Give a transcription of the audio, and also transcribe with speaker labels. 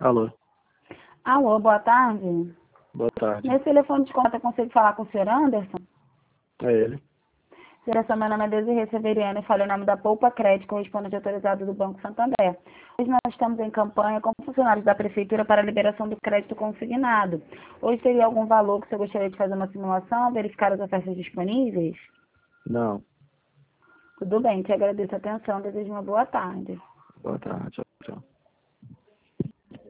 Speaker 1: Alô,
Speaker 2: Alô, boa tarde.
Speaker 1: boa tarde.
Speaker 2: Nesse telefone de conta, eu consigo falar com o senhor Anderson?
Speaker 1: É ele?
Speaker 2: Senhor Anderson, meu nome é Desirê Severiano e falo em nome da Poupa Crédito, correspondente autorizado do Banco Santander. Hoje nós estamos em campanha com funcionários da Prefeitura para a liberação do crédito consignado. Hoje teria algum valor que o senhor gostaria de fazer uma simulação, verificar as ofertas disponíveis?
Speaker 1: Não.
Speaker 2: Tudo bem, te agradeço a atenção, desejo uma boa tarde.
Speaker 1: Boa tarde. Tchau, tchau.